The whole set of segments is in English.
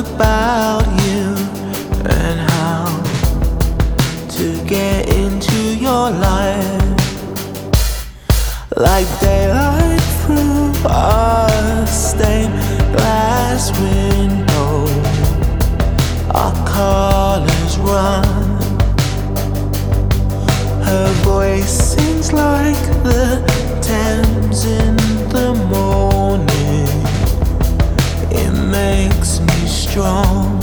about you and how to get into your life. Like daylight through a stained glass window, our colors run. Her voice sings like the Thames in the morning. It makes me strong.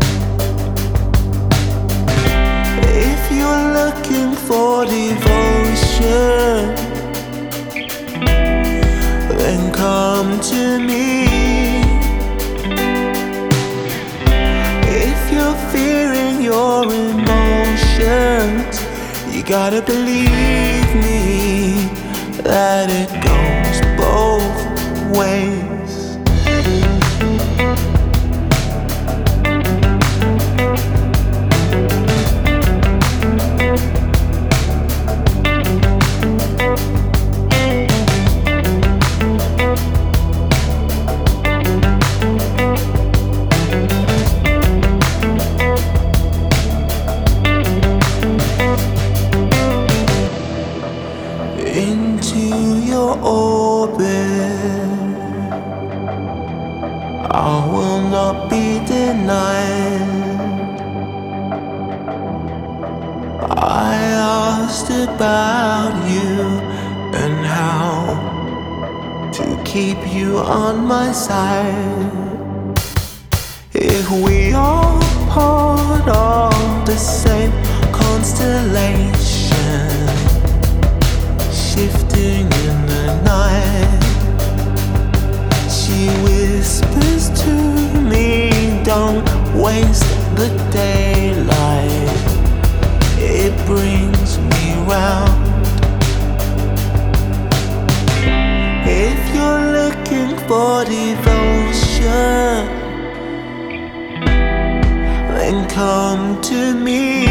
If you're looking for devotion, then come to me. If you're fearing your emotions, you gotta believe me that it goes both ways. Into your orbit, I will not be denied. I asked about you and how to keep you on my side. If we are part of the same constellation, shifting in the night, she whispers to me, don't waste the daylight. It brings me round. If you're looking for devotion, then come to me.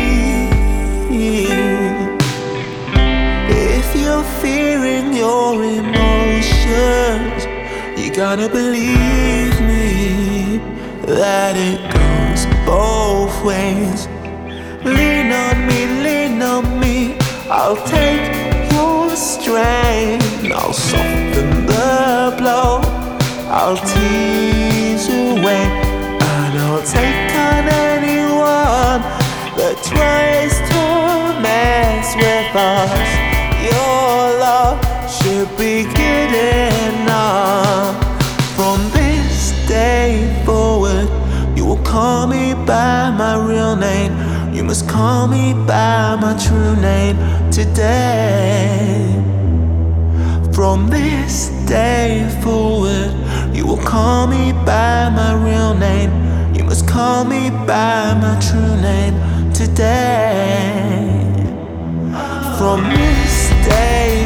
If you're fearing your emotions, you gotta believe me that it goes both ways. Lean on me, I'll take your strain. I'll soften the blow, I'll tease away, and I'll take on anyone that tries to mess with us. Your love should be good enough. From this day forward, you will call me by my real name. You must call me by my true name today. From this day forward, you will call me by my real name. You must call me by my true name today. From this day